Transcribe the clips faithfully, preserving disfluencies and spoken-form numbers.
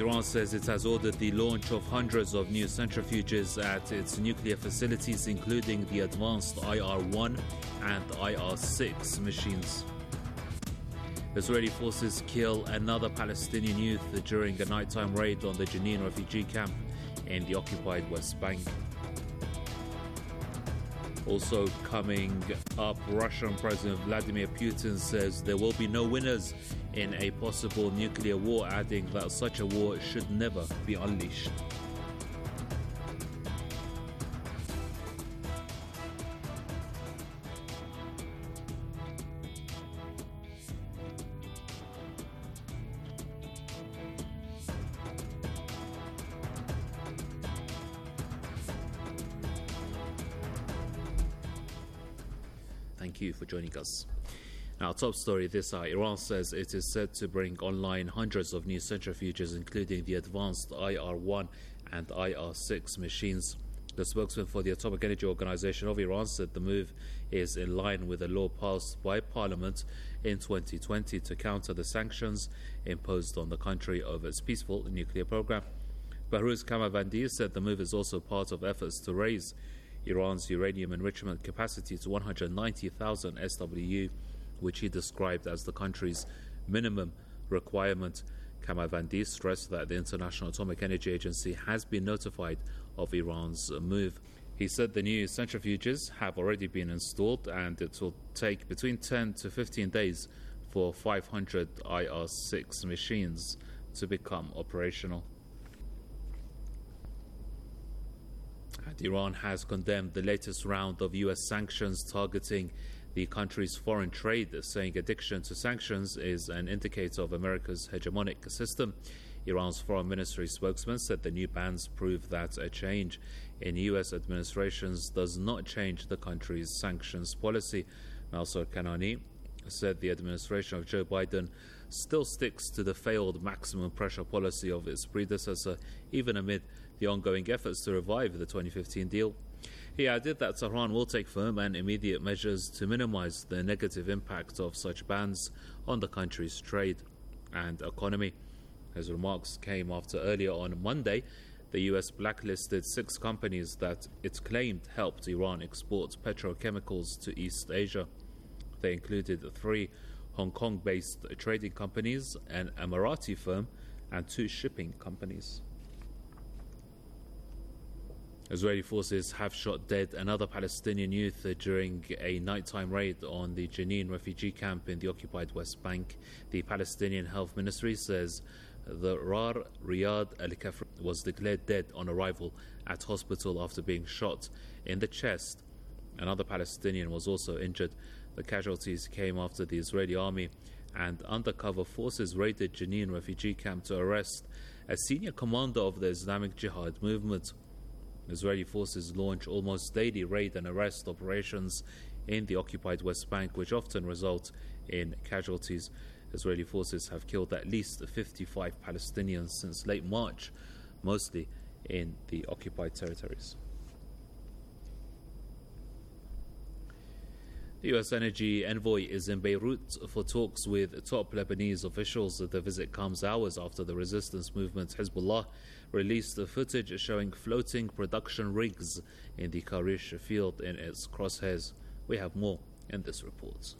Iran says it has ordered the launch of hundreds of new centrifuges at its nuclear facilities, including the advanced I R one and I R six machines. Israeli forces kill another Palestinian youth during a nighttime raid on the Jenin refugee camp in the occupied West Bank. Also coming up, Russian President Vladimir Putin says there will be no winners in a possible nuclear war, adding that such a war should never be unleashed. Thank you for joining us. Our top story this hour: Iran says it is set to bring online hundreds of new centrifuges, including the advanced I R one and I R six machines. The spokesman for the Atomic Energy Organization of Iran said the move is in line with a law passed by Parliament in twenty twenty to counter the sanctions imposed on the country over its peaceful nuclear program. Behruz Kamalvandi said the move is also part of efforts to raise Iran's uranium enrichment capacity to one hundred ninety thousand S W U, which he described as the country's minimum requirement. Kamalvandi stressed that the International Atomic Energy Agency has been notified of Iran's move. He said the new centrifuges have already been installed and it will take between ten to fifteen days for five hundred I R six machines to become operational. And Iran has condemned the latest round of U S sanctions targeting the country's foreign trade, saying addiction to sanctions is an indicator of America's hegemonic system. Iran's foreign ministry spokesman said the new bans prove that a change in U S administrations does not change the country's sanctions policy. Nasser Kanani said the administration of Joe Biden still sticks to the failed maximum pressure policy of its predecessor, even amid the ongoing efforts to revive the twenty fifteen deal. He added that Tehran will take firm and immediate measures to minimize the negative impact of such bans on the country's trade and economy. His remarks came after earlier on Monday, the U S blacklisted six companies that it claimed helped Iran export petrochemicals to East Asia. They included three Hong Kong-based trading companies, an Emirati firm, and two shipping companies. Israeli forces have shot dead another Palestinian youth during a nighttime raid on the Jenin refugee camp in the occupied West Bank. The Palestinian Health Ministry says the Rar Riyad Al-Kafr was declared dead on arrival at hospital after being shot in the chest. Another Palestinian was also injured. The casualties came after the Israeli army and undercover forces raided Jenin refugee camp to arrest a senior commander of the Islamic Jihad movement. Israeli forces launch almost daily raid and arrest operations in the occupied West Bank, which often result in casualties. Israeli forces have killed at least fifty-five Palestinians since late March, mostly in the occupied territories. The U S Energy envoy is in Beirut for talks with top Lebanese officials. The visit comes hours after the resistance movement Hezbollah released the footage showing floating production rigs in the Karish field in its crosshairs. We have more in this report.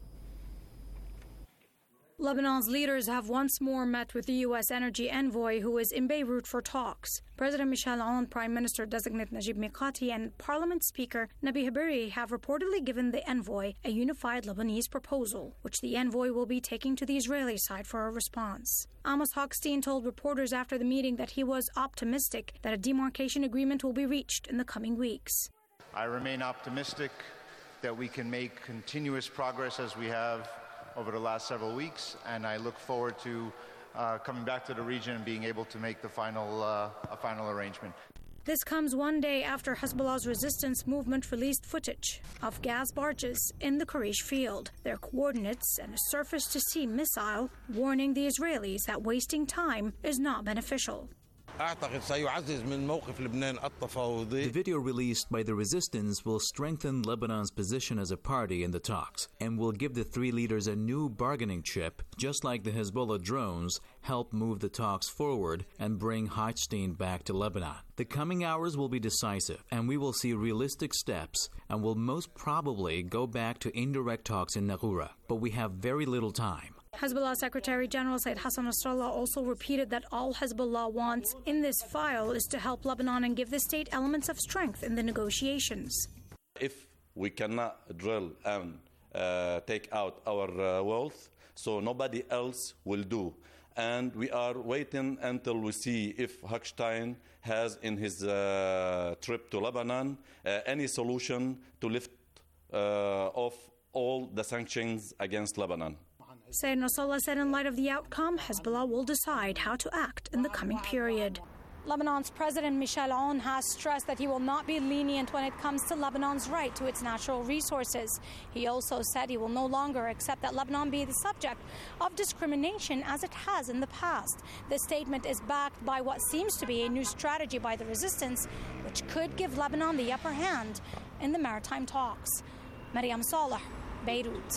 Lebanon's leaders have once more met with the U S energy envoy, who is in Beirut for talks. President Michel Aoun, Prime Minister-designate Najib Mikati, and Parliament Speaker Nabi Habiri have reportedly given the envoy a unified Lebanese proposal, which the envoy will be taking to the Israeli side for a response. Amos Hochstein told reporters after the meeting that he was optimistic that a demarcation agreement will be reached in the coming weeks. I remain optimistic that we can make continuous progress as we have over the last several weeks, and I look forward to uh, coming back to the region and being able to make the final, uh, a final arrangement. This comes one day after Hezbollah's resistance movement released footage of gas barges in the Karish field, their coordinates, and a surface-to-sea missile, warning the Israelis that wasting time is not beneficial. The video released by the resistance will strengthen Lebanon's position as a party in the talks and will give the three leaders a new bargaining chip, just like the Hezbollah drones help move the talks forward and bring Hochstein back to Lebanon. The coming hours will be decisive, and we will see realistic steps and will most probably go back to indirect talks in Nagoura, but we have very little time. Hezbollah Secretary General Said Hassan Nasrallah also repeated that all Hezbollah wants in this file is to help Lebanon and give the state elements of strength in the negotiations. If we cannot drill and uh, take out our uh, wealth, so nobody else will do. And we are waiting until we see if Hochstein has in his uh, trip to Lebanon uh, any solution to lift uh, off all the sanctions against Lebanon. Said Nasrallah said in light of the outcome, Hezbollah will decide how to act in the coming period. Lebanon's President Michel Aoun has stressed that he will not be lenient when it comes to Lebanon's right to its natural resources. He also said he will no longer accept that Lebanon be the subject of discrimination as it has in the past. The statement is backed by what seems to be a new strategy by the resistance, which could give Lebanon the upper hand in the maritime talks. Mariam Saleh, Beirut.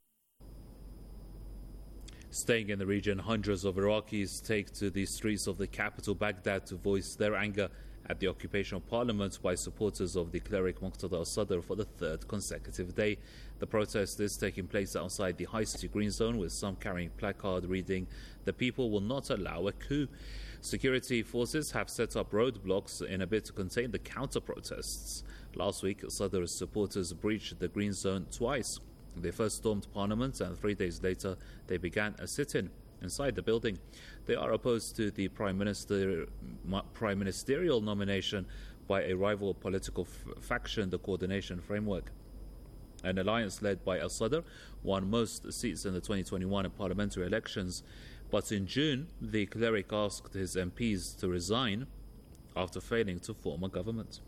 Staying in the region, hundreds of Iraqis take to the streets of the capital, Baghdad, to voice their anger at the occupation of parliament by supporters of the cleric Muqtada al-Sadr for the third consecutive day. The protest is taking place outside the High City Green Zone, with some carrying placard reading, "The people will not allow a coup." Security forces have set up roadblocks in a bid to contain the counter-protests. Last week, Sadr's supporters breached the Green Zone twice. They first stormed Parliament, and three days later they began a sit-in inside the building. They are opposed to the Prime Minister, Prime Ministerial nomination by a rival political f- faction, the Coordination Framework. An alliance led by al-Sadr won most seats in the twenty twenty-one parliamentary elections, but in June the cleric asked his M Ps to resign after failing to form a government.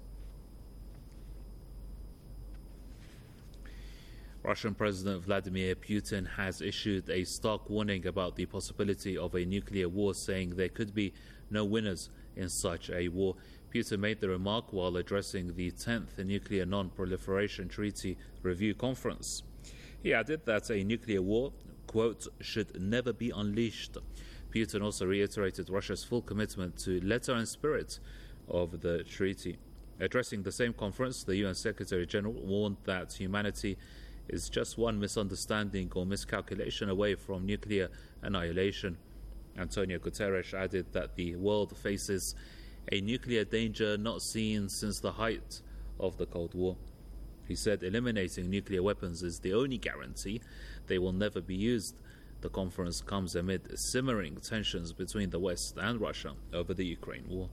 Russian President Vladimir Putin has issued a stark warning about the possibility of a nuclear war, saying there could be no winners in such a war. Putin made the remark while addressing the tenth Nuclear Non-Proliferation Treaty Review Conference. He added that a nuclear war, quote, should never be unleashed. Putin also reiterated Russia's full commitment to letter and spirit of the treaty. Addressing the same conference, the U N Secretary General warned that humanity is just one misunderstanding or miscalculation away from nuclear annihilation. Antonio Guterres added that the world faces a nuclear danger not seen since the height of the Cold War. He said eliminating nuclear weapons is the only guarantee they will never be used. The conference comes amid simmering tensions between the West and Russia over the Ukraine war.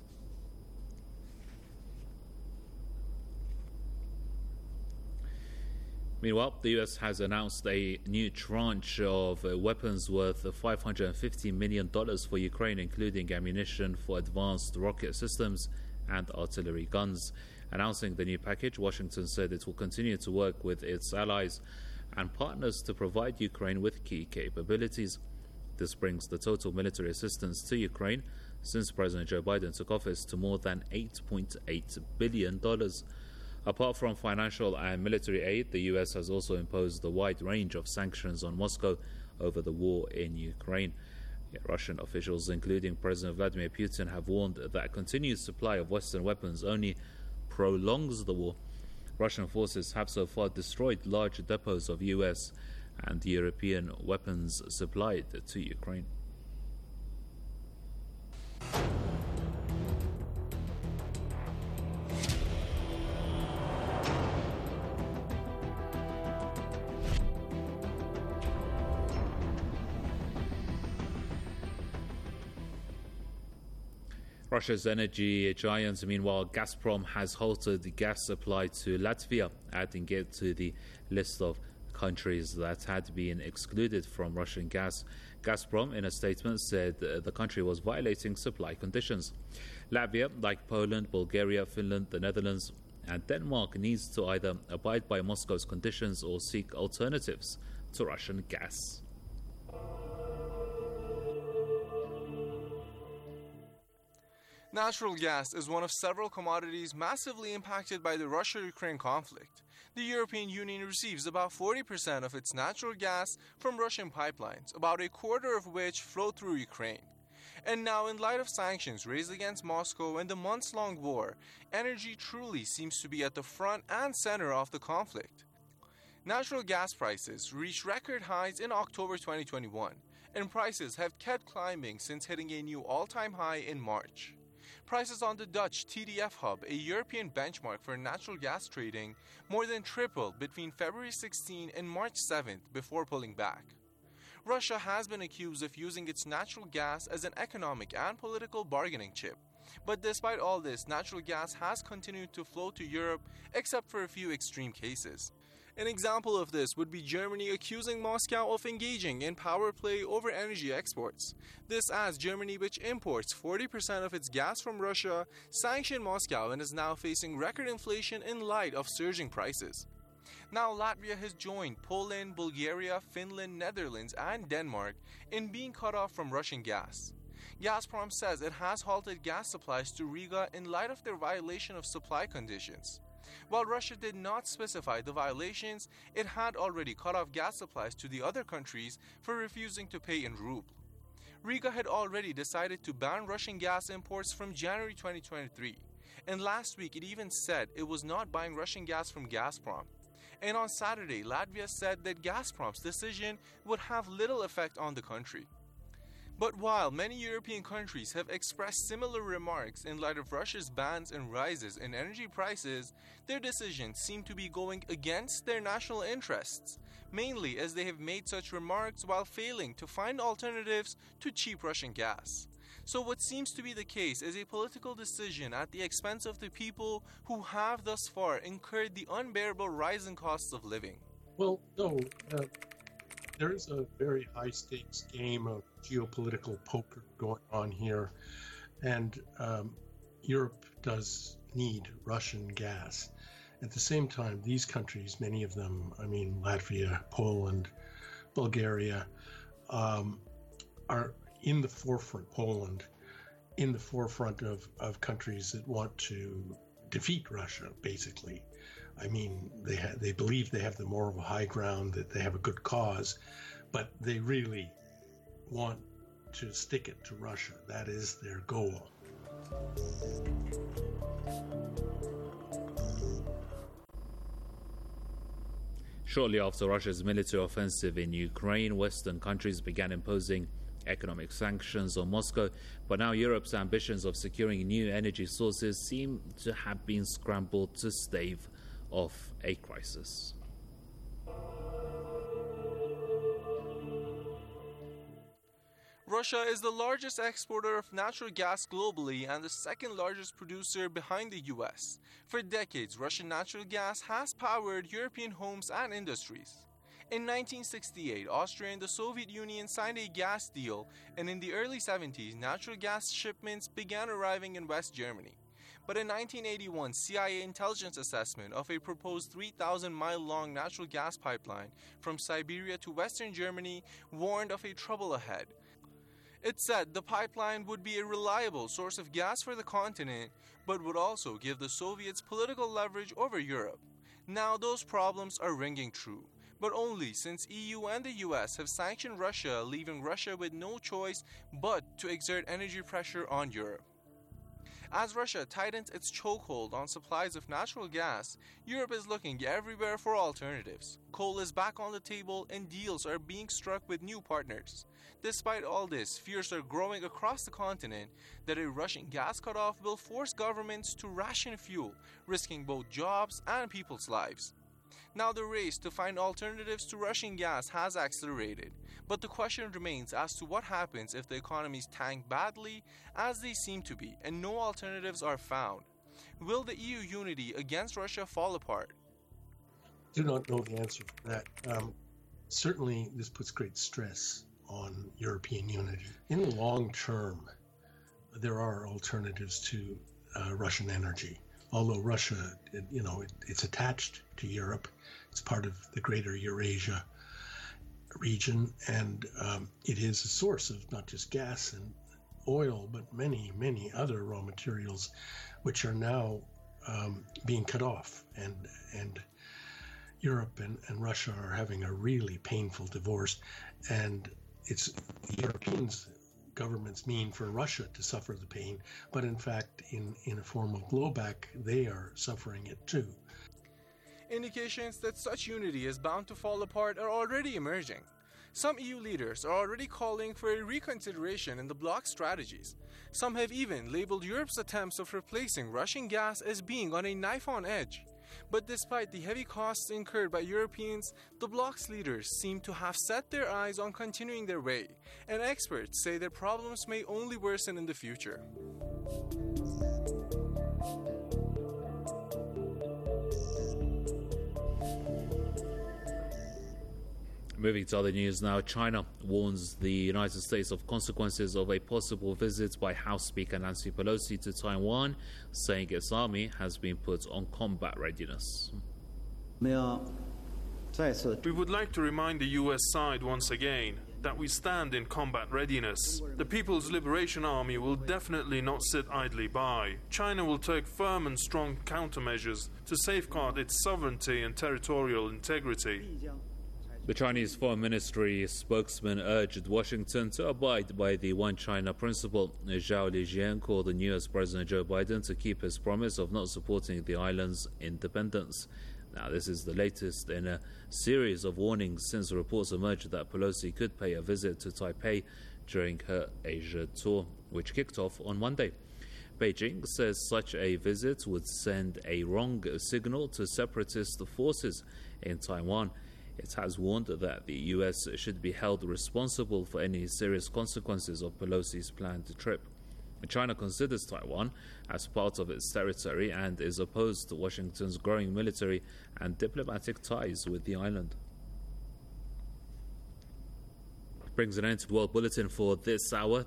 Meanwhile, the U S has announced a new tranche of uh, weapons worth five hundred fifty million dollars for Ukraine, including ammunition for advanced rocket systems and artillery guns. Announcing the new package, Washington said it will continue to work with its allies and partners to provide Ukraine with key capabilities. This brings the total military assistance to Ukraine since President Joe Biden took office to more than eight point eight billion dollars. Apart from financial and military aid, the U S has also imposed a wide range of sanctions on Moscow over the war in Ukraine. Yet Russian officials, including President Vladimir Putin, have warned that continued supply of Western weapons only prolongs the war. Russian forces have so far destroyed large depots of U S and European weapons supplied to Ukraine. Russia's energy giant, meanwhile, Gazprom, has halted the gas supply to Latvia, adding it to the list of countries that had been excluded from Russian gas. Gazprom, in a statement, said uh, the country was violating supply conditions. Latvia, like Poland, Bulgaria, Finland, the Netherlands, and Denmark, needs to either abide by Moscow's conditions or seek alternatives to Russian gas. Natural gas is one of several commodities massively impacted by the Russia-Ukraine conflict. The European Union receives about forty percent of its natural gas from Russian pipelines, about a quarter of which flow through Ukraine. And now, in light of sanctions raised against Moscow and the months-long war, energy truly seems to be at the front and center of the conflict. Natural gas prices reached record highs in October twenty twenty-one, and prices have kept climbing since hitting a new all-time high in March. Prices on the Dutch T D F hub, a European benchmark for natural gas trading, more than tripled between February sixteenth and March seventh before pulling back. Russia has been accused of using its natural gas as an economic and political bargaining chip. But despite all this, natural gas has continued to flow to Europe, except for a few extreme cases. An example of this would be Germany accusing Moscow of engaging in power play over energy exports. This as Germany, which imports forty percent of its gas from Russia, sanctioned Moscow and is now facing record inflation in light of surging prices. Now Latvia has joined Poland, Bulgaria, Finland, Netherlands, and Denmark in being cut off from Russian gas. Gazprom says it has halted gas supplies to Riga in light of their violation of supply conditions. While Russia did not specify the violations, it had already cut off gas supplies to the other countries for refusing to pay in ruble. Riga had already decided to ban Russian gas imports from January twenty twenty-three, and last week it even said it was not buying Russian gas from Gazprom. And on Saturday, Latvia said that Gazprom's decision would have little effect on the country. But while many European countries have expressed similar remarks in light of Russia's bans and rises in energy prices, their decisions seem to be going against their national interests, mainly as they have made such remarks while failing to find alternatives to cheap Russian gas. So what seems to be the case is a political decision at the expense of the people who have thus far incurred the unbearable rising costs of living. Well, no, uh, there is a very high-stakes game of geopolitical poker going on here, and um, Europe does need Russian gas. At the same time, these countries, many of them, I mean Latvia, Poland, Bulgaria, um, are in the forefront, Poland, in the forefront of, of countries that want to defeat Russia, basically. I mean, they ha- they believe they have the moral high ground, that they have a good cause, but they really want to stick it to Russia. That is their goal. Shortly after Russia's military offensive in Ukraine, Western countries began imposing economic sanctions on Moscow, but now Europe's ambitions of securing new energy sources seem to have been scrambled to stave off a crisis. Russia is the largest exporter of natural gas globally and the second largest producer behind the U S. For decades, Russian natural gas has powered European homes and industries. In nineteen sixty-eight, Austria and the Soviet Union signed a gas deal, and in the early seventies, natural gas shipments began arriving in West Germany. But in nineteen eighty-one, C I A intelligence assessment of a proposed three thousand mile long natural gas pipeline from Siberia to Western Germany warned of a trouble ahead. It said the pipeline would be a reliable source of gas for the continent, but would also give the Soviets political leverage over Europe. Now those problems are ringing true, but only since E U and the U S have sanctioned Russia, leaving Russia with no choice but to exert energy pressure on Europe. As Russia tightens its chokehold on supplies of natural gas, Europe is looking everywhere for alternatives. Coal is back on the table and deals are being struck with new partners. Despite all this, fears are growing across the continent that a Russian gas cutoff will force governments to ration fuel, risking both jobs and people's lives. Now the race to find alternatives to Russian gas has accelerated, but the question remains as to what happens if the economies tank badly, as they seem to be, and no alternatives are found. Will the E U unity against Russia fall apart? I do not know the answer to that. Um, certainly, this puts great stress on European unity. In the long term, there are alternatives to uh, Russian energy. Although Russia, it, you know, it, it's attached to Europe, it's part of the greater Eurasia region, and um, it is a source of not just gas and oil, but many, many other raw materials, which are now um, being cut off. And and Europe and, and Russia are having a really painful divorce. And it's Europeans, governments mean for Russia to suffer the pain, but in fact, in, in a form of blowback, they are suffering it too. Indications that such unity is bound to fall apart are already emerging. Some E U leaders are already calling for a reconsideration in the bloc's strategies. Some have even labeled Europe's attempts of replacing Russian gas as being on a knife on edge. But despite the heavy costs incurred by Europeans, the bloc's leaders seem to have set their eyes on continuing their way, and experts say their problems may only worsen in the future. Moving to other news now, China warns the United States of consequences of a possible visit by House Speaker Nancy Pelosi to Taiwan, saying its army has been put on combat readiness. We would like to remind the U S side once again that we stand in combat readiness. The People's Liberation Army will definitely not sit idly by. China will take firm and strong countermeasures to safeguard its sovereignty and territorial integrity. The Chinese Foreign Ministry spokesman urged Washington to abide by the One China principle. Zhao Lijian called on U S President Joe Biden to keep his promise of not supporting the island's independence. Now, this is the latest in a series of warnings since reports emerged that Pelosi could pay a visit to Taipei during her Asia tour, which kicked off on Monday. Beijing says such a visit would send a wrong signal to separatist forces in Taiwan. It has warned that the U S should be held responsible for any serious consequences of Pelosi's planned trip. China considers Taiwan as part of its territory and is opposed to Washington's growing military and diplomatic ties with the island. Brings an end to the World Bulletin for this hour.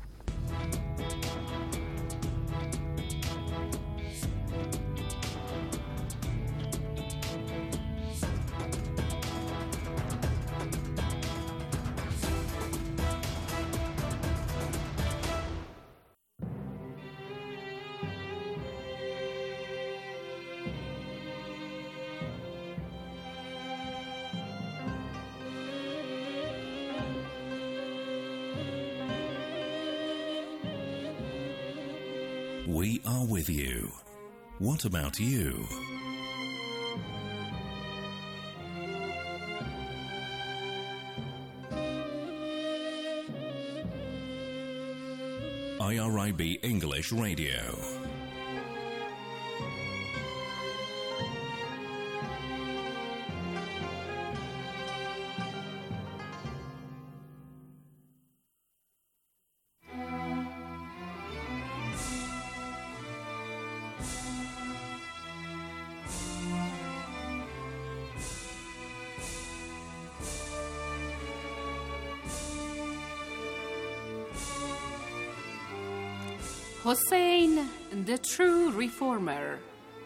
We are with you. What about you? I R I B English Radio. Hussein, the true reformer.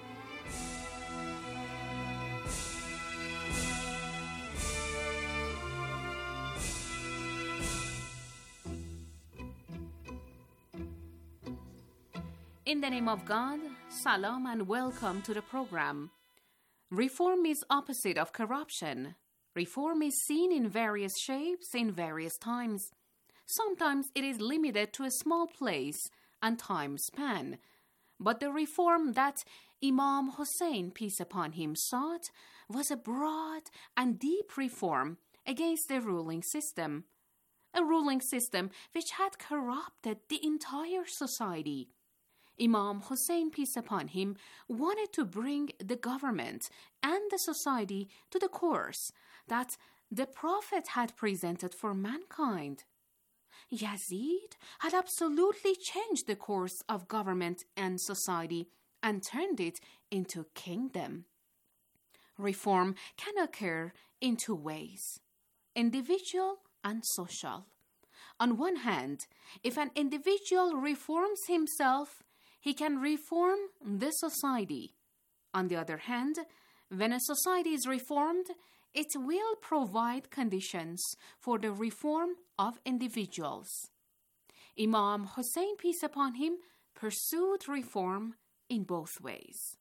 In the name of God, salam and welcome to the program. Reform is opposite of corruption. Reform is seen in various shapes in various times. Sometimes it is limited to a small place and time span. But the reform that Imam Hussein, peace upon him, sought was a broad and deep reform against the ruling system, a ruling system which had corrupted the entire society. Imam Hussein, peace upon him, wanted to bring the government and the society to the course that the Prophet had presented for mankind. Yazid had absolutely changed the course of government and society and turned it into kingdom. Reform can occur in two ways, individual and social. On one hand, if an individual reforms himself, he can reform the society. On the other hand, when a society is reformed, it will provide conditions for the reform of individuals. Imam Hussein, peace upon him, pursued reform in both ways.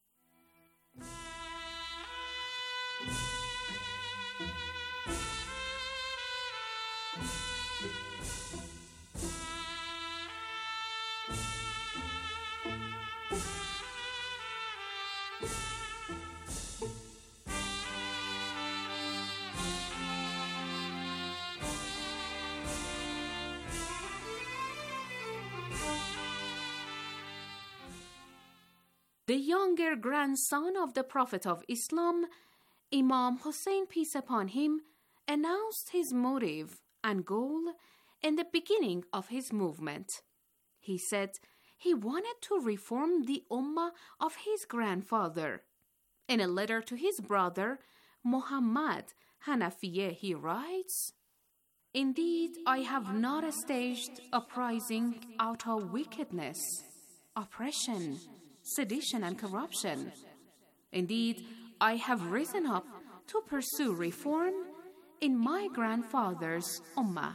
The younger grandson of the Prophet of Islam, Imam Hussein, peace upon him, announced his motive and goal in the beginning of his movement. He said he wanted to reform the ummah of his grandfather. In a letter to his brother, Muhammad Hanafieh, he writes, "Indeed, I have not staged uprising out of wickedness, oppression, sedition, and corruption. Indeed, I have risen up to pursue reform in my grandfather's ummah."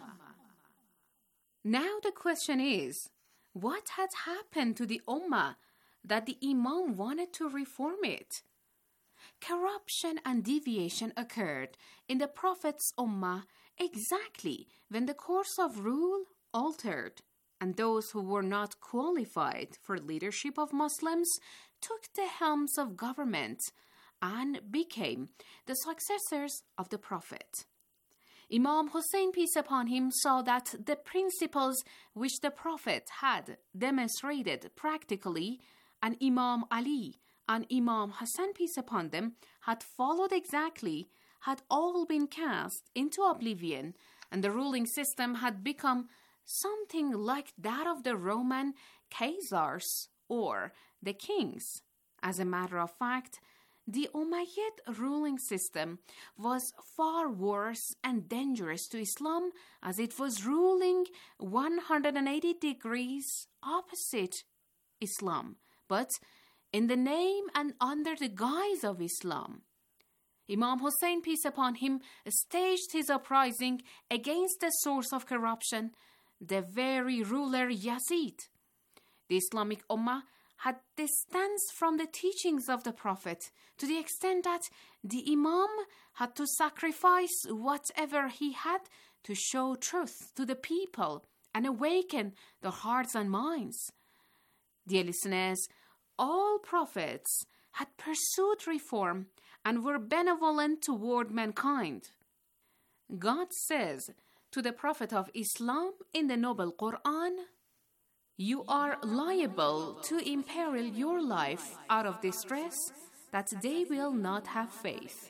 Now the question is, what had happened to the ummah that the Imam wanted to reform it? Corruption and deviation occurred in the Prophet's ummah exactly when the course of rule altered, and those who were not qualified for leadership of Muslims took the helms of government and became the successors of the Prophet. Imam Hussein, peace upon him, saw that the principles which the Prophet had demonstrated practically, and Imam Ali and Imam Hassan, peace upon them, had followed exactly, had all been cast into oblivion, and the ruling system had become something like that of the Roman Caesars or the kings. As a matter of fact, the Umayyad ruling system was far worse and dangerous to Islam, as it was ruling one hundred eighty degrees opposite Islam, but in the name and under the guise of Islam. Imam Hussein, peace upon him, staged his uprising against the source of corruption, the very ruler Yazid. The Islamic Ummah had distanced from the teachings of the Prophet to the extent that the Imam had to sacrifice whatever he had to show truth to the people and awaken their hearts and minds. Dear listeners, all prophets had pursued reform and were benevolent toward mankind. God says to the Prophet of Islam in the Noble Quran, "You are liable to imperil your life out of distress, that they will not have faith."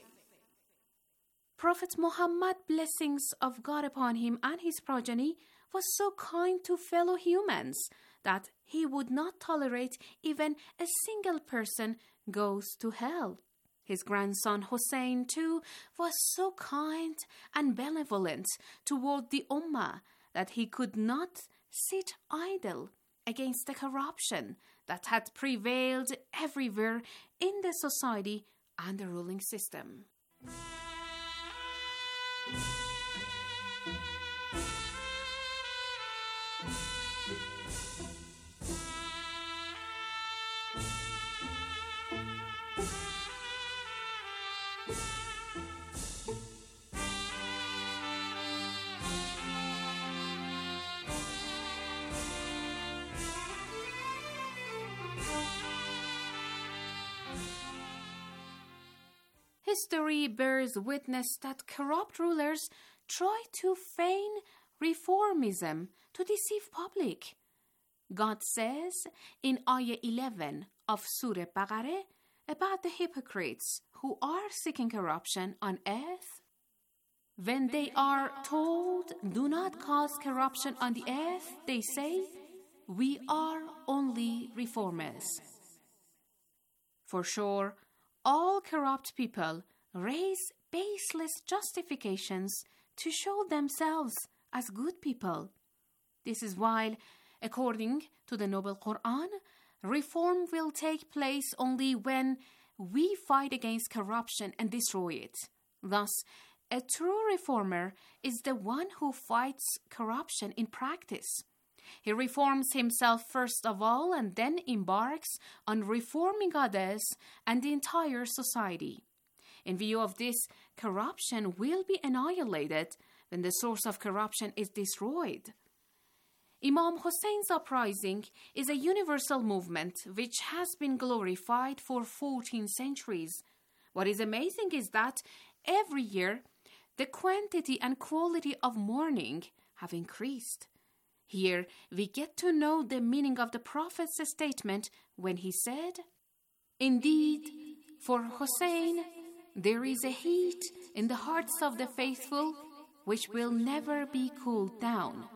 Prophet Muhammad, blessings of God upon him and his progeny, was so kind to fellow humans that he would not tolerate even a single person goes to hell. His grandson Hussein, too, was so kind and benevolent toward the Ummah that he could not sit idle against the corruption that had prevailed everywhere in the society and the ruling system. History bears witness that corrupt rulers try to feign reformism to deceive public. God says in Ayah eleven of Surah Baqarah about the hypocrites who are seeking corruption on earth. When they are told, "Do not cause corruption on the earth," they say, "We are only reformers." For sure, all corrupt people raise baseless justifications to show themselves as good people. This is why, according to the Noble Quran, reform will take place only when we fight against corruption and destroy it. Thus, a true reformer is the one who fights corruption in practice. He reforms himself first of all and then embarks on reforming others and the entire society. In view of this, corruption will be annihilated when the source of corruption is destroyed. Imam Hussein's uprising is a universal movement which has been glorified for fourteen centuries. What is amazing is that every year, the quantity and quality of mourning have increased. Here, we get to know the meaning of the Prophet's statement when he said, "Indeed, for Hussein, there is a heat in the hearts of the faithful which will never be cooled down."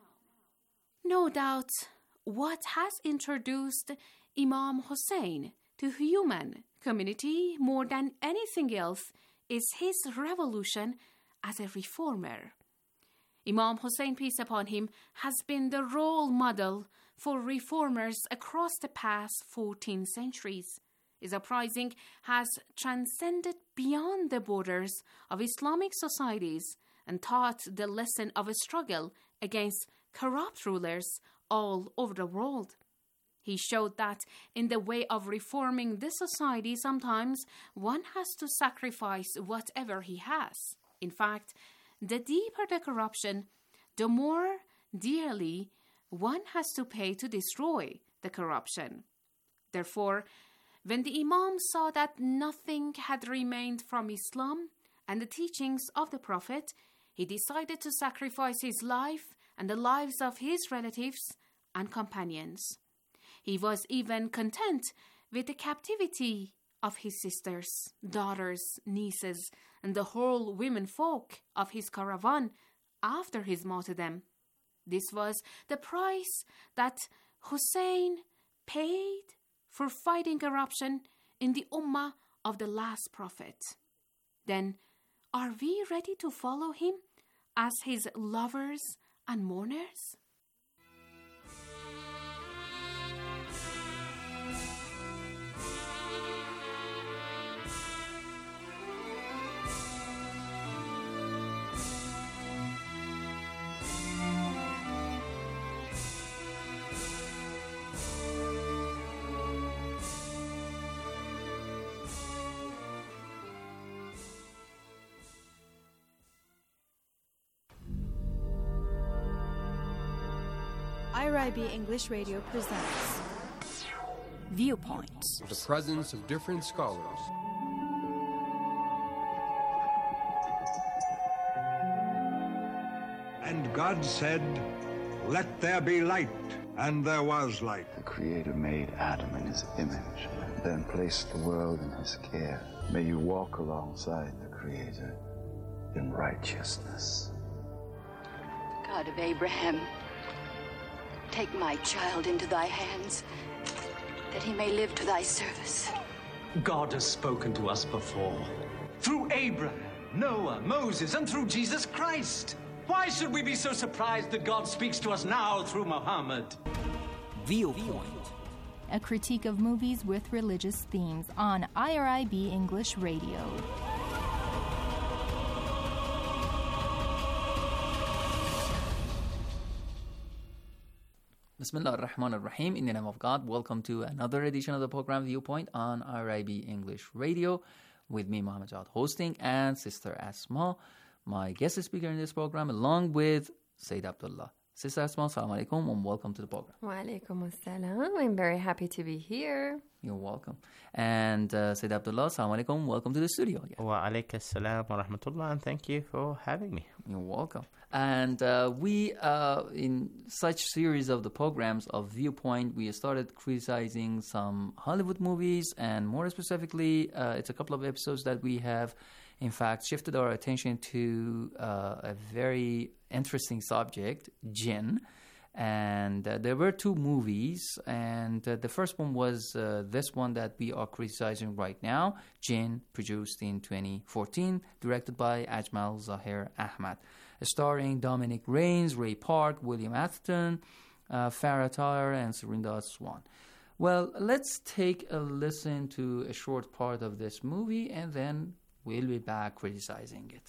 No doubt, what has introduced Imam Hussein to human community more than anything else is his revolution as a reformer. Imam Hussein, peace upon him, has been the role model for reformers across the past fourteen centuries. His uprising has transcended beyond the borders of Islamic societies and taught the lesson of a struggle against corrupt rulers all over the world. He showed that in the way of reforming this society, sometimes one has to sacrifice whatever he has. In fact, the deeper the corruption, the more dearly one has to pay to destroy the corruption. Therefore, when the Imam saw that nothing had remained from Islam and the teachings of the Prophet, he decided to sacrifice his life and the lives of his relatives and companions. He was even content with the captivity of his sisters, daughters, nieces, and the whole women folk of his caravan after his martyrdom. This was the price that Hussein paid for fighting corruption in the Ummah of the last Prophet. Then, are we ready to follow him as his lovers and mourners? I R I B English Radio presents Viewpoints. The presence of different scholars. And God said, "Let there be light," and there was light. The Creator made Adam in his image, and then placed the world in his care. May you walk alongside the Creator in righteousness. God of Abraham, take my child into thy hands, that he may live to thy service. God has spoken to us before, through Abraham, Noah, Moses, and through Jesus Christ. Why should we be so surprised that God speaks to us now through Muhammad? Viewpoint, a critique of movies with religious themes on I R I B English Radio. Bismillah ar-Rahman ar-Rahim. In the name of God, welcome to another edition of the program Viewpoint on I R I B English Radio with me, Muhammad Jawad, hosting, and Sister Asma, my guest speaker in this program, along with Sayyid Abdullah. Sister Asma, assalamu alaikum, and welcome to the program. Wa alaikum assalam. I'm very happy to be here. You're welcome. And uh, Sayyid Abdullah, assalamu alaikum, welcome to the studio again. Wa alaikum assalam wa rahmatullah, and thank you for having me. You're welcome. And uh, we, uh, in such series of the programs of Viewpoint, we started criticizing some Hollywood movies, and more specifically, uh, it's a couple of episodes that we have, in fact, shifted our attention to uh, a very interesting subject, jinn. And uh, there were two movies, and uh, the first one was uh, this one that we are criticizing right now, Jinn, produced in twenty fourteen, directed by Ajmal Zahir Ahmad, starring Dominic Raines, Ray Park, William Atherton, uh, Farah Tyler, and Surinder Swan. Well, let's take a listen to a short part of this movie, and then we'll be back criticizing it.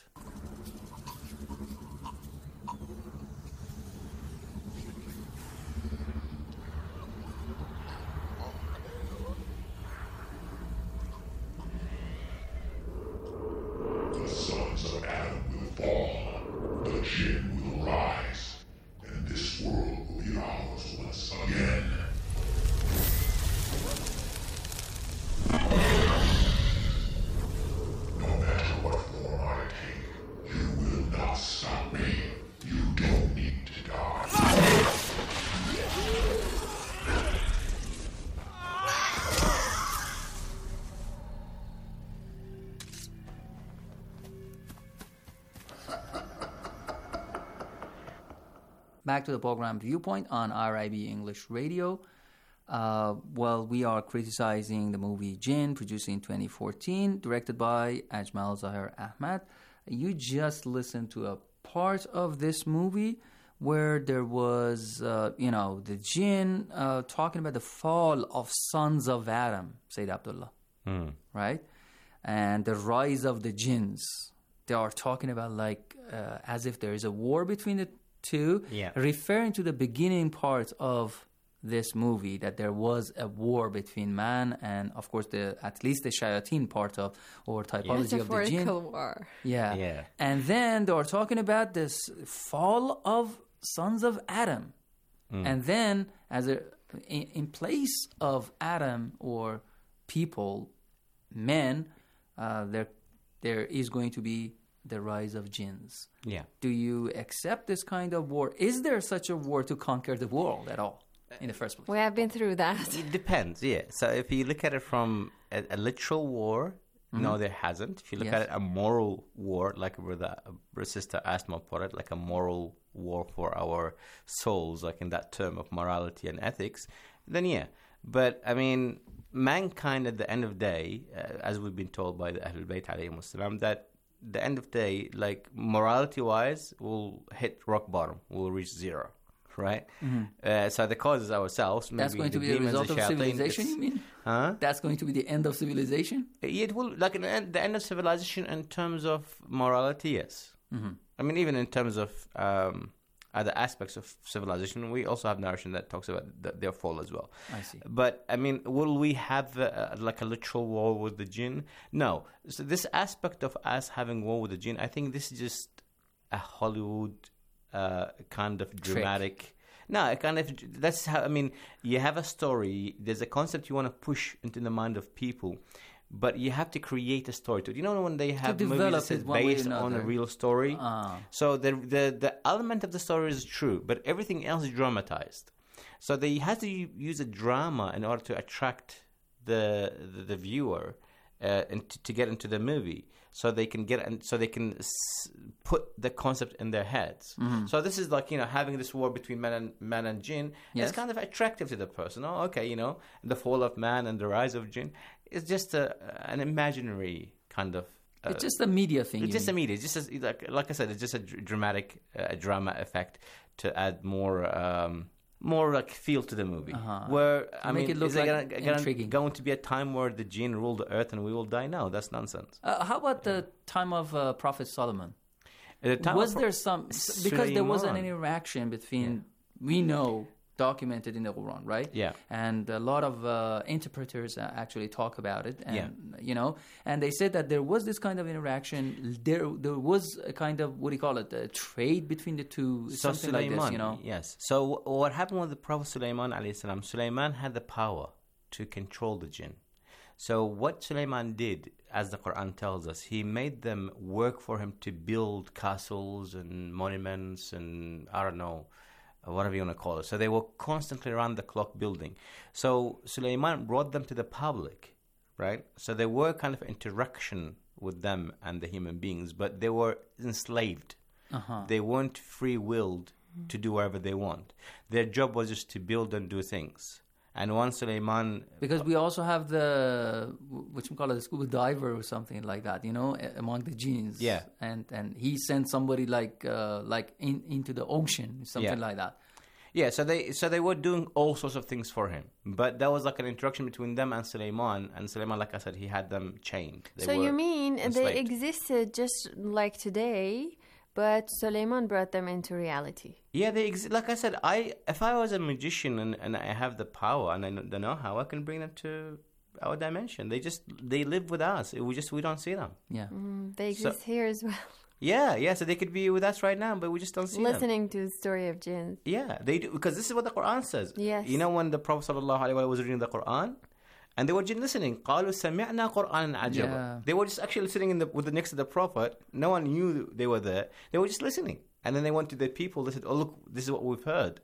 back to the program Viewpoint on R I B English Radio. Uh, well, we are criticizing the movie Jinn, produced in twenty fourteen, directed by Ajmal Zahir Ahmad. You just listened to a part of this movie where there was, uh, you know, the Jinn uh, talking about the fall of sons of Adam, Sayyid Abdullah, mm. right? And the rise of the jinns. They are talking about like uh, as if there is a war between the two, yeah. referring to the beginning part of this movie, that there was a war between man and, of course, the at least the shayateen part of, or typology yeah. of the jinn. war. Yeah. yeah. And then they are talking about this fall of sons of Adam. Mm. And then as a in, in place of Adam or people, men, uh, there there is going to be the rise of jinns. Yeah. Do you accept this kind of war? Is there such a war to conquer the world at all in the first place? We have been through that. It depends, yeah. So if you look at it from a, a literal war, mm-hmm. no, there hasn't. If you look yes. at it a moral war, like where the uh, sister Asma put it, like a moral war for our souls, like in that term of morality and ethics, then yeah. But, I mean, mankind at the end of the day, uh, as we've been told by the Ahlul Bayt alayhim salam, that the end of the day, like morality-wise, we'll hit rock bottom. We'll reach zero, right? Mm-hmm. Uh, so the cause is ourselves. That's maybe going to the be the demons, result the of shayateen, civilization, you mean? Huh? That's going to be the end of civilization? It will, like the end, the end of civilization in terms of morality, yes. Mm-hmm. I mean, even in terms of um, other aspects of civilization, we also have narration that talks about the, their fall as well. I see. But, I mean, will we have uh, like a literal war with the jinn? No. So this aspect of us having war with the jinn, I think this is just a Hollywood uh, kind of dramatic... Trick. No, it kind of, that's how, I mean, you have a story, there's a concept you want to push into the mind of people, but you have to create a story to it. You know when they have movies that says based on a real story? Ah. So the, the the element of the story is true, but everything else is dramatized. So they have to use a drama in order to attract the the, the viewer uh, and to, to get into the movie. So they can get and so they can s- put the concept in their heads. Mm-hmm. So this is like, you know, having this war between man and man and jinn. Yes. It's kind of attractive to the person. Oh, okay, you know, the fall of man and the rise of jinn. It's just a, an imaginary kind of. Uh, it's just a media thing. It's just mean. a media. It's just a, like like I said. It's just a dr- dramatic uh, drama effect to add more. Um, More like feel to the movie, uh-huh. where I make mean, it look is like there gonna, intriguing. going to be a time where the jinn rule the earth and we will die? No, that's nonsense. Uh, how about the time of uh, Prophet Solomon? At the time was of there some because there was an interaction between yeah. we know documented in the Quran, right? Yeah. And a lot of uh, interpreters uh, actually talk about it, and yeah. you know, and they said that there was this kind of interaction. There, there was a kind of what do you call it? A trade between the two, so something Sulaiman, like this, you know. Yes. So what happened with the Prophet Sulaiman alayhi salam? Sulaiman had the power to control the jinn. So what Sulaiman did, as the Quran tells us, he made them work for him to build castles and monuments and I don't know. Whatever you want to call it. So they were constantly around the clock building. So Sulaiman brought them to the public, right? So there were kind of interaction with them and the human beings, but they were enslaved. Uh-huh. They weren't free-willed to do whatever they want. Their job was just to build and do things. And once Sulaiman... Because we also have the, what you call it, a scuba diver or something like that, you know, among the jinns. Yeah. And and he sent somebody like uh, like in, into the ocean, something yeah. like that. Yeah, so they so they were doing all sorts of things for him. But that was like an interaction between them and Sulaiman. And Sulaiman, like I said, he had them chained. They so you mean enslaved. they existed just like today... But Sulaiman brought them into reality. Yeah, they ex- like I said, I if I was a magician and, and I have the power and I know, the know-how, I can bring them to our dimension. They just they live with us. We just we don't see them. Yeah, mm, they exist so, here as well. Yeah, yeah. So they could be with us right now, but we just don't see Listening them. to the story of jinns. Yeah, they do because this is what the Quran says. Yes. You know when the Prophet sallallahu alaihi wasallam was reading the Quran. And they were just listening. قالوا سمعنا قرآنا عجبا. Yeah. They were just actually sitting in the with the next to the Prophet. No one knew they were there. They were just listening. And then they went to the people. They said, "Oh look, this is what we've heard."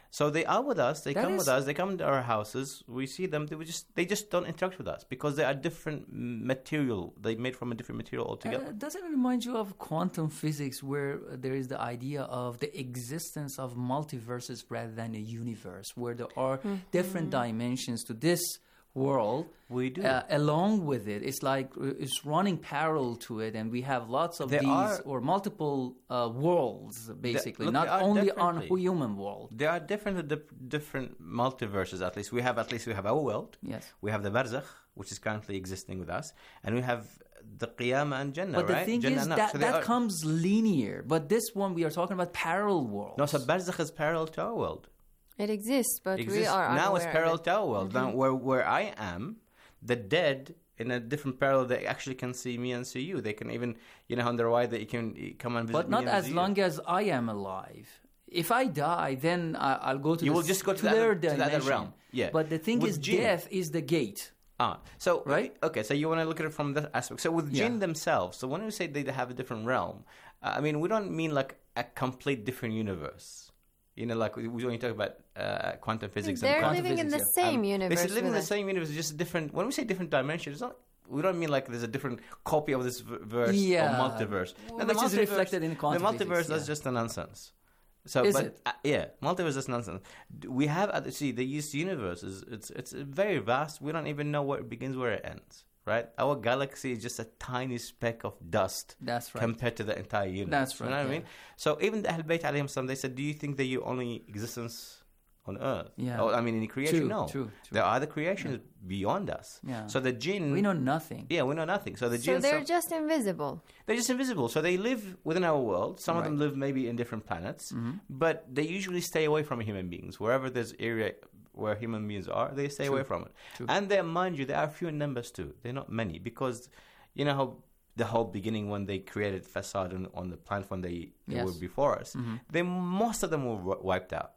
So they are with us. They That come is- with us. They come to our houses. We see them. They would just they just don't interact with us because they are different material. They made from a different material altogether. Uh, doesn't it remind you of quantum physics, where there is the idea of the existence of multiverses rather than a universe, where there are Mm-hmm. different dimensions to this world? We do. Uh, along with it, it's like uh, it's running parallel to it, and we have lots of There these are- or multiple uh, worlds, basically, look, not there are only on definitely- human world. There are different dif- different multiverses. At least we have at least we have our world. Yes. We have the barzakh, which is currently existing with us, and we have the qiyamah and jannah. But the right? thing Jannah is and Nar. that So they that are- comes linear. But this one, we are talking about parallel worlds. No, so barzakh is parallel to our world. It exists, but Exists. we are now it's unaware of parallel it. to our world. Now, where where I am, the dead in a different parallel, they actually can see me and see you. They can even, you know, on their way they can come and visit But me not and as see long you. as I am alive. If I die, then I, I'll go to You the will just go to the third other- to the other dimension. realm. Yeah. But the thing With is, jinn- death is the gate. Ah, so right? Okay, so you want to look at it from that aspect. So with Yeah. jinn themselves, so when we say they have a different realm, uh, I mean we don't mean like a complete different universe. You know, like we we only talk about uh, quantum physics. They're and quantum living in physics, the yeah. same universe They live in with the us. same universe, just different. When we say different dimensions, it's not. We don't mean like there's a different copy of this v- verse Yeah. or multiverse. No, Which is reflected in quantum The multiverse physics, that's yeah. just a nonsense. So, Is but it? uh, yeah, multiverse is nonsense. D- We have other. See, the use universes. It's it's very vast. We don't even know where it begins, where it ends. Right? Our galaxy is just a tiny speck of dust. That's right. Compared to the entire universe. That's You know right, what I yeah. mean? So even the Ahl Bayt alayhim salam, they said, "Do you think that your only existence on Earth? Yeah. Oh, I mean, in creation, True, no. true, true. There are other creations beyond us. Yeah. So the jinn. We know nothing. Yeah, we know nothing. So the So jinn. they're just invisible. They're just invisible. So they live within our world. Some of them Right. live maybe in different planets, Mm-hmm. but they usually stay away from human beings. Wherever there's area where human beings are, they stay True. away from it. True. And they, mind you, there are few in numbers too. They're not many because, you know how the whole beginning when they created facade on, on the planet when they, they Yes. were before us, Mm-hmm. they most of them were wi- wiped out.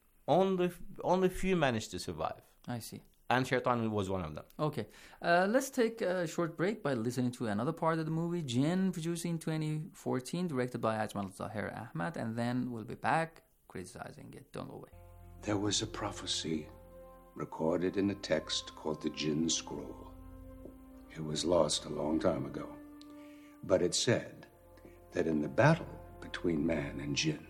Only only few managed to survive, I see. and Shaitan was one of them. Okay. Uh, let's take a short break by listening to another part of the movie, Jinn, produced in twenty fourteen, directed by Ajmal Zahir Ahmad, and then we'll be back criticizing it. Don't go away. There was a prophecy recorded in a text called the Jinn Scroll. It was lost a long time ago. But it said that in the battle between man and jinn,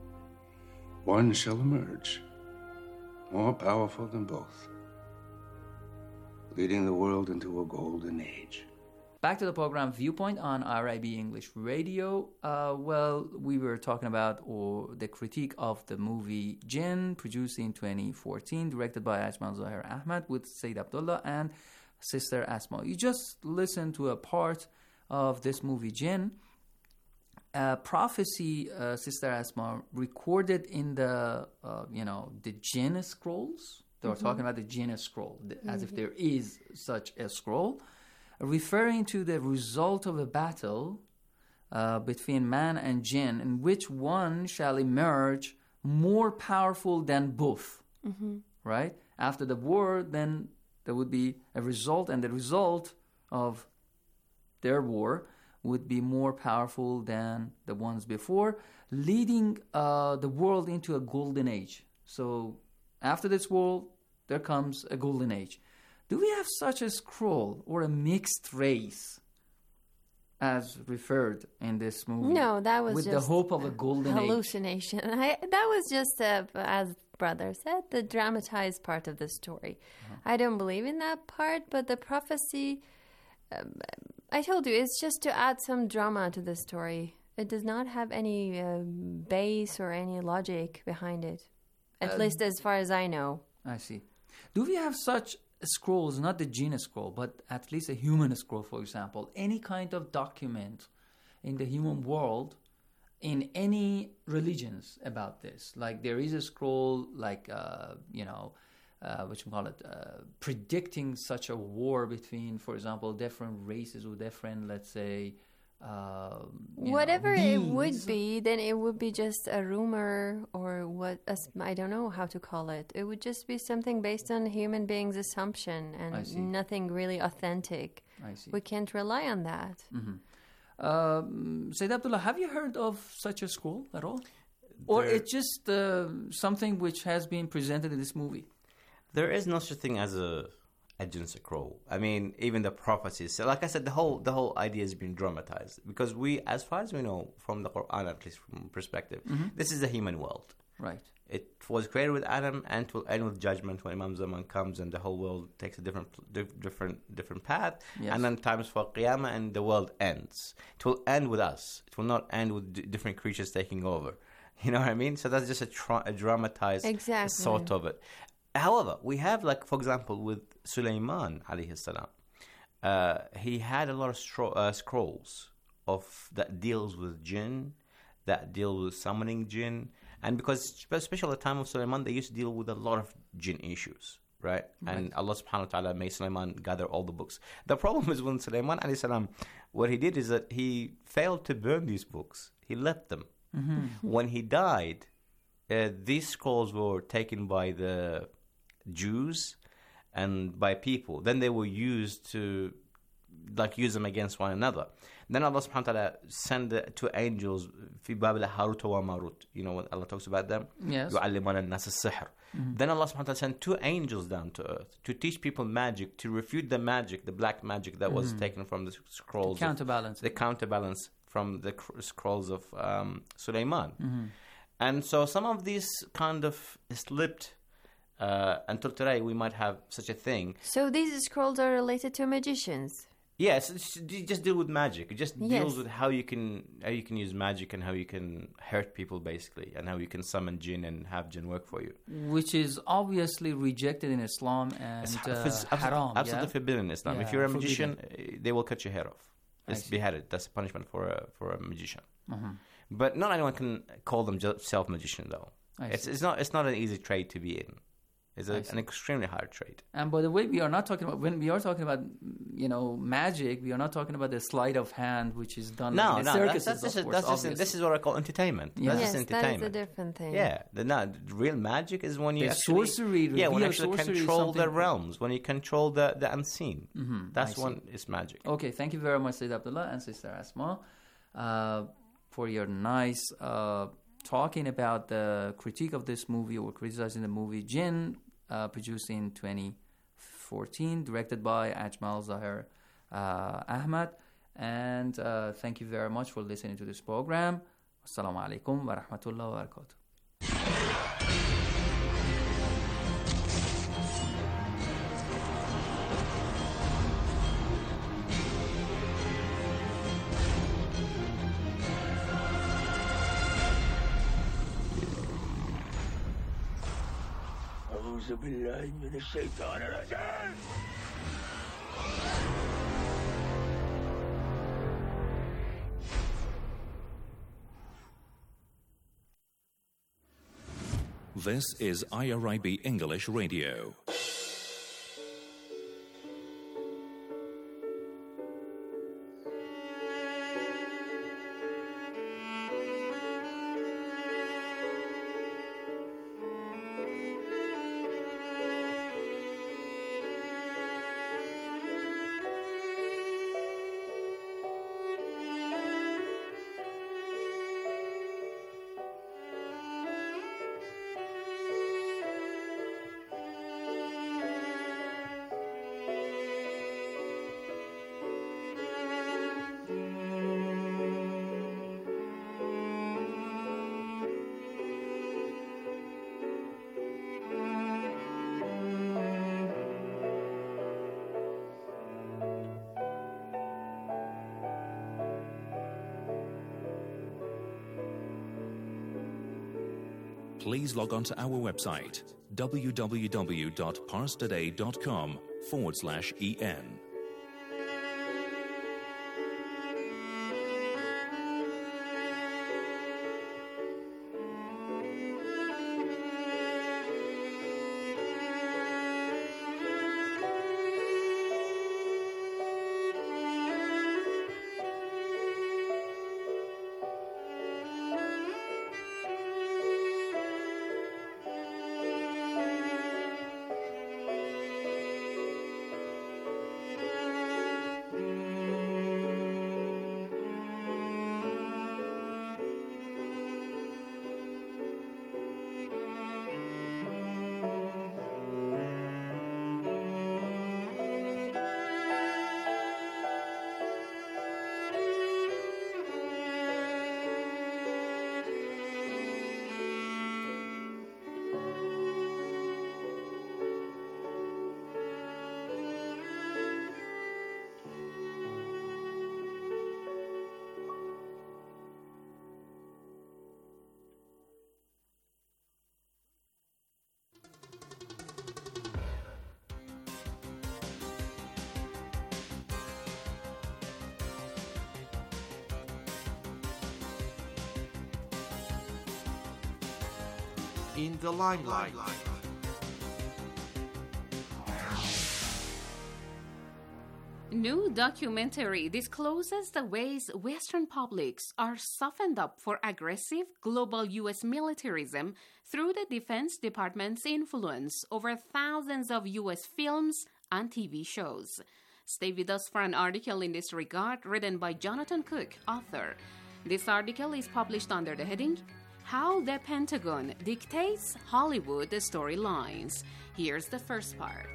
one shall emerge more powerful than both, leading the world into a golden age. Back to the program Viewpoint on R I B English Radio. Uh, well, we were talking about or the critique of the movie Jinn, produced in twenty fourteen, directed by Ajmal Zahir Ahmad with Sayyid Abdullah and Sister Asma. You just listened to a part of this movie Jinn. Uh, prophecy, uh, Sister Asma, recorded in the, uh, you know, the Jinn scrolls. They were Mhm. talking about the Jinn scroll, the, as if Mhm. there is such a scroll, referring to the result of a battle uh, between man and jinn, in which one shall emerge more powerful than both. Mm-hmm. Right? After the war, then there would be a result, and the result of their war would be more powerful than the ones before, leading uh, the world into a golden age. So after this world, there comes a golden age. Do we have such a scroll or a mixed race as referred in this movie? No, that was with just the hope of a golden age. hallucination. I, that was just, uh, as brother said, the dramatized part of the story. Uh-huh. I don't believe in that part, but the prophecy, um, I told you, it's just to add some drama to the story. It does not have any uh, base or any logic behind it, at Uh, least as far as I know. I see. Do we have such scrolls, not the Jinn scroll, but at least a human scroll, for example, any kind of document in the human world, in any religions about this? Like there is a scroll, like, uh, you know, uh, what you call it, uh, predicting such a war between, for example, different races or different, let's say, uh, you Whatever know, it beings. would be, then it would be just a rumor or what, a s- I don't know how to call it. It would just be something based on human beings' assumption I and see. nothing really authentic. I see. We can't rely on that. Mm-hmm. Um, Sayyid Abdullah, have you heard of such a scroll at all? Or it's just uh, something which has been presented in this movie. There is no such thing as a a jinn scroll. I mean, even the prophecies. So like I said, the whole the whole idea has been dramatized because we, as far as we know from the Quran, at least from perspective, mm-hmm. this is a human world. Right. It was created with Adam, and it will end with judgment when Imam Zaman comes, and the whole world takes a different, different, different path. Yes. And then times for Qiyamah, and the world ends. It will end with us. It will not end with d- different creatures taking over. You know what I mean? So that's just a, tra- a dramatized exactly. sort of it. However, we have, like, for example, with Sulaiman alayhi salam, uh, he had a lot of stro- uh, scrolls of that deals with jinn, that deals with summoning jinn, and because especially at the time of Sulaiman, they used to deal with a lot of jinn issues, right? right? And Allah subhanahu wa ta'ala made Sulaiman gather all the books. The problem is when Sulaiman alayhi salam, what he did is that he failed to burn these books. He left them. Mm-hmm. When he died, uh, these scrolls were taken by the Jews and by people. Then they were used to like use them against one another. Then Allah subhanahu wa ta'ala sent the two angels في باب هاروت وماروت. You know when Allah talks about them? Yes. يعلمون الناس السحر. Mm-hmm. Then Allah subhanahu wa ta'ala sent two angels down to earth to teach people magic, to refute the magic, the black magic that mm-hmm. was taken from the scrolls. The counterbalance. Of, the counterbalance from the cr- scrolls of um, Sulaiman. Mm-hmm. And so some of these kind of slipped. Uh, until today, we might have such a thing. So these scrolls are related to magicians? Yes, it just deal with magic. It just yes. deals with how you can how you can use magic and how you can hurt people, basically, and how you can summon jinn and have jinn work for you. Which is obviously rejected in Islam and it's, uh, it's haram. Absolutely yeah? forbidden in Islam. Yeah, if you're a forbidden. magician, they will cut your hair off. It's beheaded. That's a punishment for a for a magician. Uh-huh. But not anyone can call themselves magician, though. It's it's not it's not an easy trade to be in. It's a, an extremely hard trade. And by the way, we are not talking about when we are talking about you know magic. We are not talking about the sleight of hand, which is done no, in no. circuses. That's, that's, of that's, course, that's this is what I call entertainment. Yeah. That's yes, just entertainment. that is a different thing. Yeah, the, no, the real magic is when you the actually sorcery. Yeah, when you actually sorcery control the realms, when you control the the unseen. Mm-hmm. That's when it's magic. Okay, thank you very much, Sayyid Abdullah and Sister Asma, uh, for your nice uh, talking about the critique of this movie or criticizing the movie Jinn. Uh, produced in twenty fourteen, directed by Ajmal Zahir uh, Ahmad. And uh, thank you very much for listening to this program. Assalamu alaikum wa rahmatullahi wa barakatuh. أعوذ بالله من الشيطان الرجيم. This is I R I B English Radio. Please log on to our website, www.parstoday.com forward slash en. in the limelight. New documentary discloses the ways Western publics are softened up for aggressive global U S militarism through the Defense Department's influence over thousands of U S films and T V shows. Stay with us for an article in this regard written by Jonathan Cook, author. This article is published under the heading, How the Pentagon Dictates Hollywood Storylines. Here's the first part.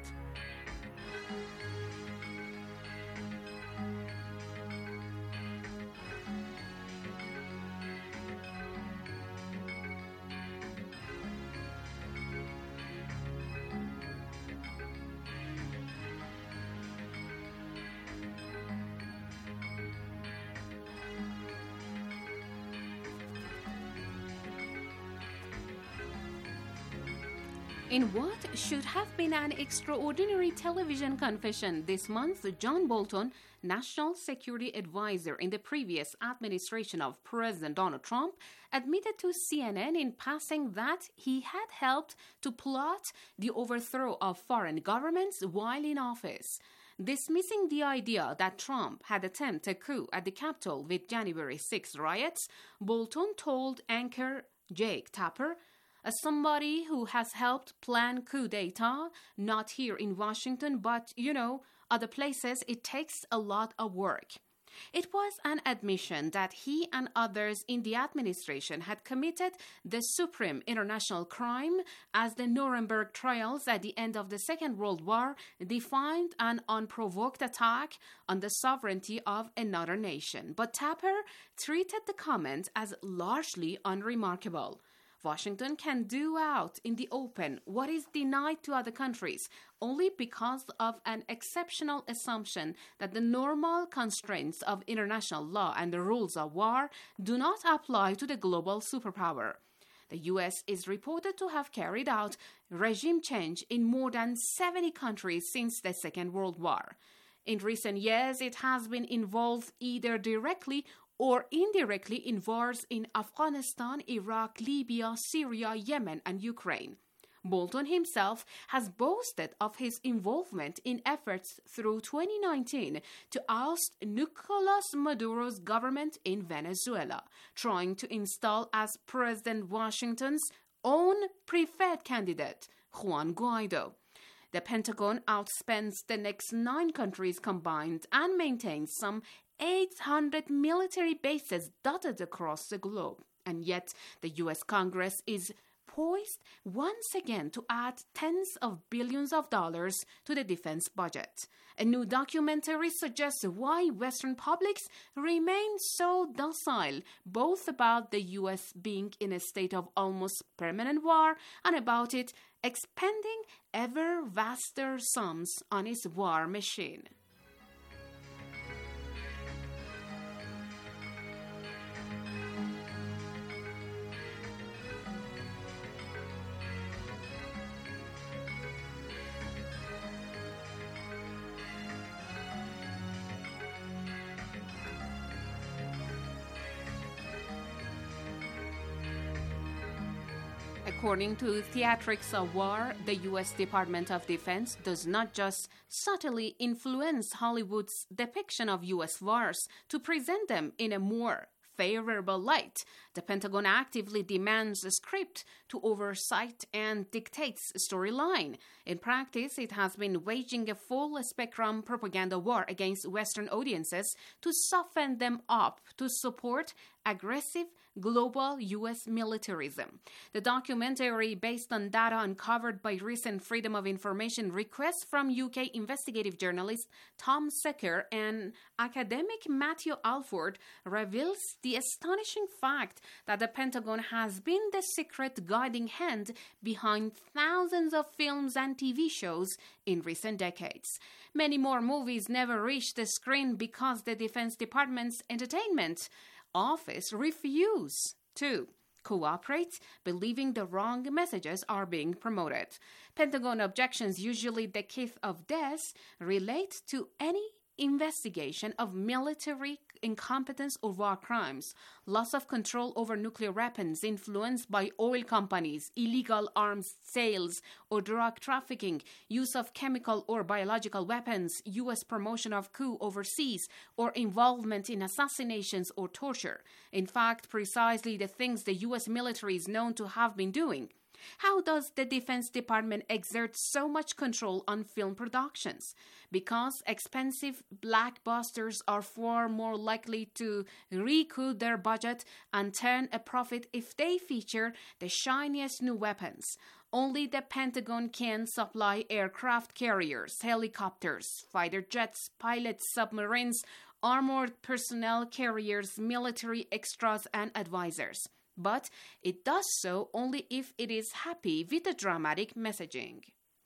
In what should have been an extraordinary television confession this month, John Bolton, National Security Advisor in the previous administration of President Donald Trump, admitted to C N N in passing that he had helped to plot the overthrow of foreign governments while in office. Dismissing the idea that Trump had attempted a coup at the Capitol with January sixth riots, Bolton told anchor Jake Tapper, as somebody who has helped plan coup d'etat, not here in Washington, but, you know, other places, it takes a lot of work. It was an admission that he and others in the administration had committed the supreme international crime as the Nuremberg trials at the end of the Second World War defined an unprovoked attack on the sovereignty of another nation. But Tapper treated the comment as largely unremarkable. Washington can do out in the open what is denied to other countries only because of an exceptional assumption that the normal constraints of international law and the rules of war do not apply to the global superpower. The U S is reported to have carried out regime change in more than seventy countries since the Second World War. In recent years, it has been involved either directly or indirectly in wars in Afghanistan, Iraq, Libya, Syria, Yemen, and Ukraine. Bolton himself has boasted of his involvement in efforts through twenty nineteen to oust Nicolas Maduro's government in Venezuela, trying to install as President Washington's own preferred candidate, Juan Guaido. The Pentagon outspends the next nine countries combined and maintains some eight hundred military bases dotted across the globe. And yet, the U S Congress is poised once again to add tens of billions of dollars to the defense budget. A new documentary suggests why Western publics remain so docile, both about the U S being in a state of almost permanent war and about it expending ever vaster sums on its war machine. According to Theatrics of War, the U S Department of Defense does not just subtly influence Hollywood's depiction of U S wars to present them in a more favorable light. The Pentagon actively demands a script to oversight and dictates storyline. In practice, it has been waging a full-spectrum propaganda war against Western audiences to soften them up to support aggressive global U S militarism. The documentary, based on data uncovered by recent Freedom of Information requests from U K investigative journalist Tom Secker and academic Matthew Alford, reveals the astonishing fact that the Pentagon has been the secret guiding hand behind thousands of films and T V shows in recent decades. Many more movies never reach the screen because the Defense Department's entertainment office refuse to cooperate, believing the wrong messages are being promoted. Pentagon objections, usually the kiss of death, relate to any investigation of military incompetence or war crimes, loss of control over nuclear weapons influenced by oil companies, illegal arms sales or drug trafficking, use of chemical or biological weapons, U S promotion of coup overseas, or involvement in assassinations or torture. In fact, precisely the things the U S military is known to have been doing. How does the Defense Department exert so much control on film productions? Because expensive blockbusters are far more likely to recoup their budget and turn a profit if they feature the shiniest new weapons. Only the Pentagon can supply aircraft carriers, helicopters, fighter jets, pilots, submarines, armored personnel carriers, military extras, and advisors. But it does so only if it is happy with the dramatic messaging.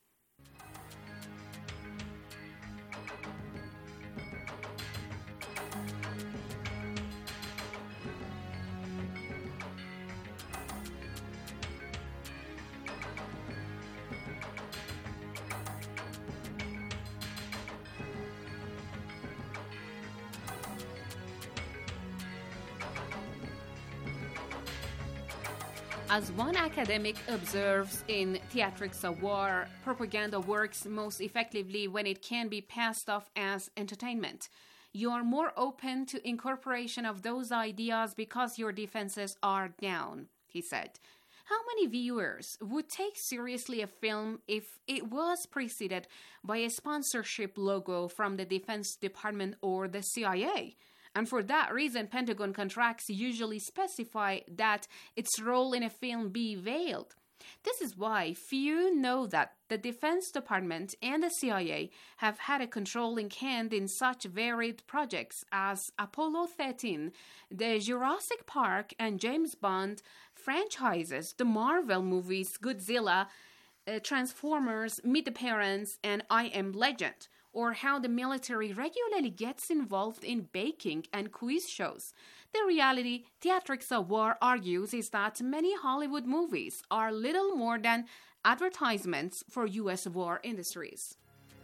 As one academic observes in Theatrics of War, propaganda works most effectively when it can be passed off as entertainment. You are more open to incorporation of those ideas because your defenses are down, he said. How many viewers would take seriously a film if it was preceded by a sponsorship logo from the Defense Department or the C I A? And for that reason, Pentagon contracts usually specify that its role in a film be veiled. This is why few know that the Defense Department and the C I A have had a controlling hand in such varied projects as Apollo thirteen, the Jurassic Park and James Bond franchises, the Marvel movies Godzilla, uh, Transformers, Meet the Parents, and I Am Legend, or how the military regularly gets involved in baking and quiz shows. The reality, Theatrics of War argues, is that many Hollywood movies are little more than advertisements for U S war industries.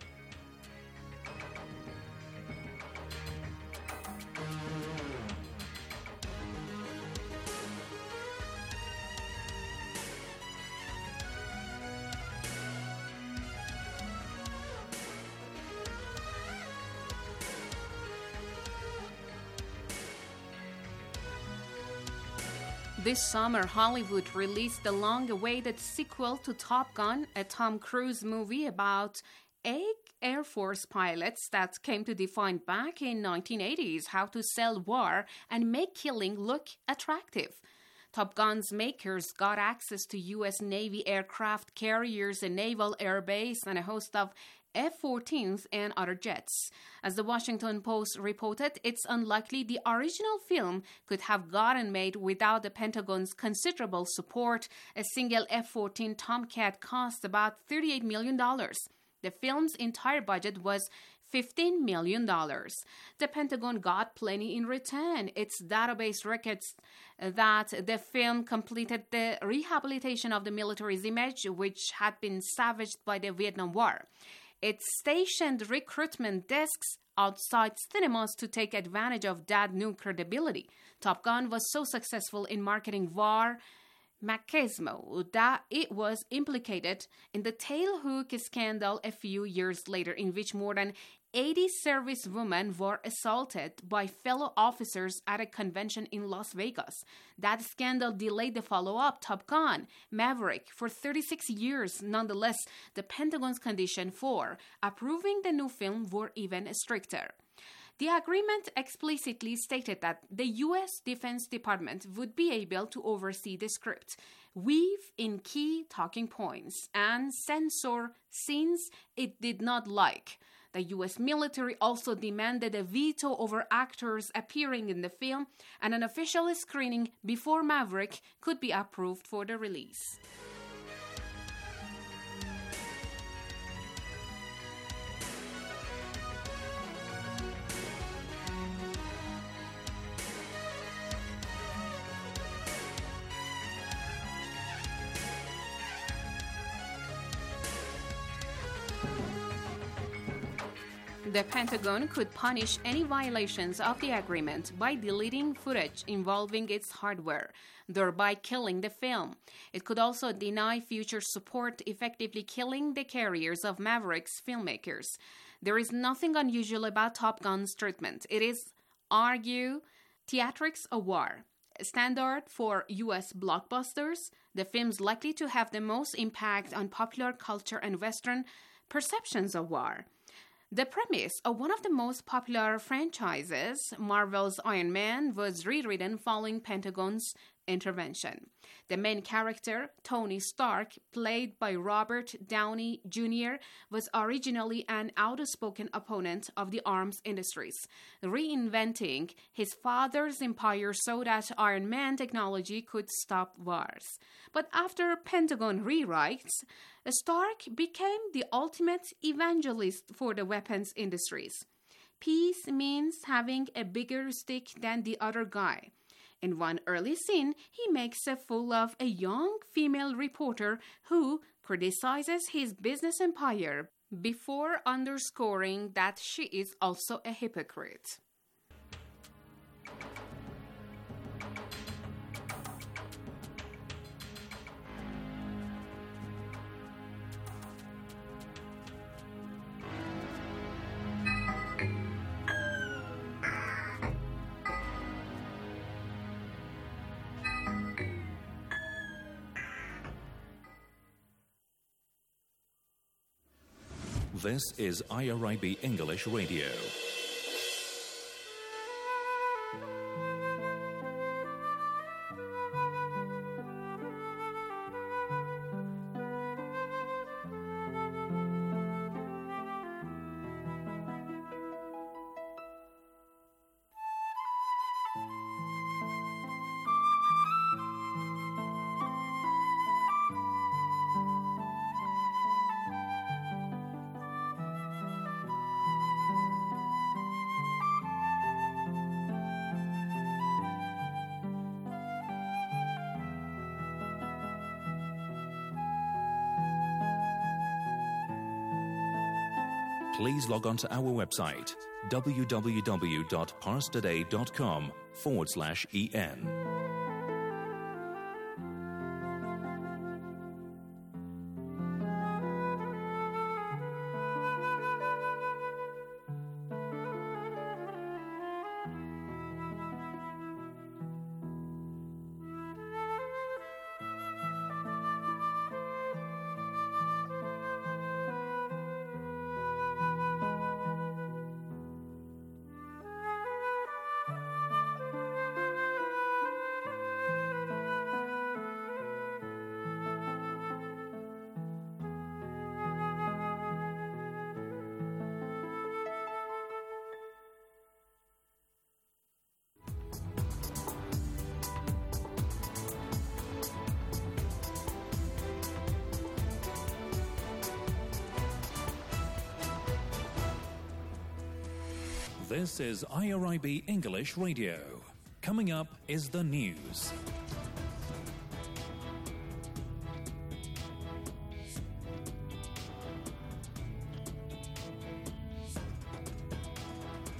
This summer, Hollywood released the long-awaited sequel to Top Gun, a Tom Cruise movie about eight Air Force pilots that came to define back in nineteen eighties how to sell war and make killing look attractive. Top Gun's makers got access to U S Navy aircraft carriers, a naval air base, and a host of F fourteens and other jets. As the Washington Post reported, it's unlikely the original film could have gotten made without the Pentagon's considerable support. A single F fourteen Tomcat cost about thirty-eight million dollars. The film's entire budget was fifteen million dollars. The Pentagon got plenty in return. Its database records that the film completed the rehabilitation of the military's image, which had been savaged by the Vietnam War. It stationed recruitment desks outside cinemas to take advantage of that new credibility. Top Gun was so successful in marketing war machismo that it was implicated in the tailhook scandal a few years later, in which more than eighty servicewomen were assaulted by fellow officers at a convention in Las Vegas. That scandal delayed the follow-up, Top Gun, Maverick, for thirty-six years. Nonetheless, the Pentagon's condition for approving the new film were even stricter. The agreement explicitly stated that the U S Defense Department would be able to oversee the script, weave in key talking points, and censor scenes it did not like. The U S military also demanded a veto over actors appearing in the film, and an official screening before Maverick could be approved for the release. The Pentagon could punish any violations of the agreement by deleting footage involving its hardware, thereby killing the film. It could also deny future support, effectively killing the careers of Maverick's filmmakers. There is nothing unusual about Top Gun's treatment. It is, argue, theatrics a war. Standard for U S blockbusters, the films likely to have the most impact on popular culture and Western perceptions of war. The premise of one of the most popular franchises, Marvel's Iron Man, was rewritten following Pentagon's intervention. The main character, Tony Stark, played by Robert Downey Junior, was originally an outspoken opponent of the arms industries, reinventing his father's empire so that Iron Man technology could stop wars. But after Pentagon rewrites, Stark became the ultimate evangelist for the weapons industries. Peace means having a bigger stick than the other guy. In one early scene, he makes a fool of a young female reporter who criticizes his business empire before underscoring that she is also a hypocrite. This is I R I B English Radio. Please log on to our website, www.parstoday.com forward slash en. This is I R I B English Radio. Coming up is the news.